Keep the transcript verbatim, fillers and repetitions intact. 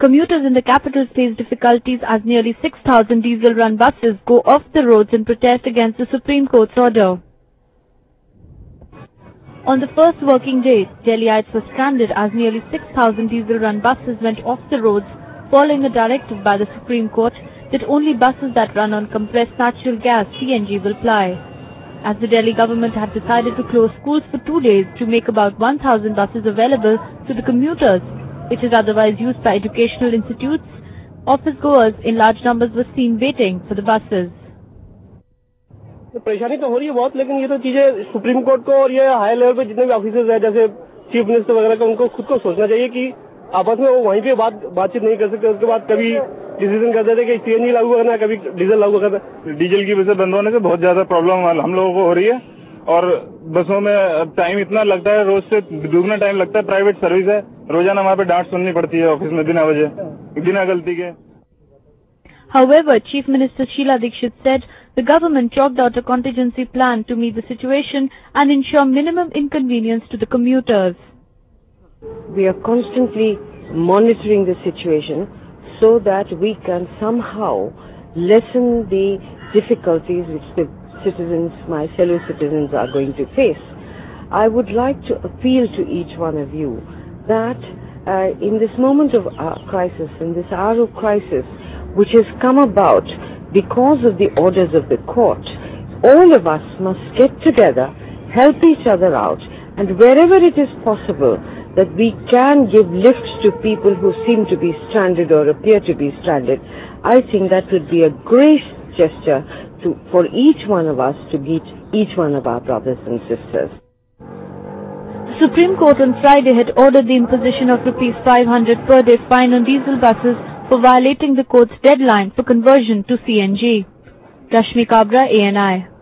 Commuters in the capital face difficulties as nearly six thousand diesel-run buses go off the roads in protest against the Supreme Court's order. On the first working day, Delhiites were stranded as nearly six thousand diesel-run buses went off the roads following a directive by the Supreme Court that only buses that run on compressed natural gas C N G will ply. As the Delhi government had decided to close schools for two days to make about one thousand buses available to the commuters, which is otherwise used by educational institutes, office-goers in large numbers were seen waiting for the buses. परेशानी तो हो रही है बहुत, लेकिन ये तो चीजें सुप्रीम कोर्ट को और ये हाई लेवल पे जितने भी ऑफिसर्स हैं जैसे चीफ मिनिस्टर वगैरह का, उनको खुद को सोचना चाहिए कि आपस में वो वहीं पे बात बातचीत नहीं कर सकते। उसके बाद कभी डिसीजन कर देते कि सीएनजी लागू करना है, कभी डीजल लागू करना है। डीजल की वजह से बंद होने से बहुत ज्यादा प्रॉब्लम हम लोगों को हो रही है और बसों में टाइम इतना लगता है, रोज से दुगना टाइम लगता है। प्राइवेट सर्विस है, रोजाना वहाँ पे डांट सुननी पड़ती है ऑफिस में बिना वजह, बिना गलती के। However, Chief Minister Sheila Dikshit said the government chalked out a contingency plan to meet the situation and ensure minimum inconvenience to the commuters. We are constantly monitoring the situation so that we can somehow lessen the difficulties which the citizens, my fellow citizens, are going to face. I would like to appeal to each one of you that uh, in this moment of uh, crisis, in this hour of crisis, which has come about because of the orders of the court, all of us must get together, help each other out, and wherever it is possible that we can give lifts to people who seem to be stranded or appear to be stranded, I think that would be a great gesture to, for each one of us to meet each one of our brothers and sisters. The Supreme Court on Friday had ordered the imposition of rupees five hundred per day fine on diesel buses for violating the court's deadline for conversion to C N G. Rashmi Kabra, A N I.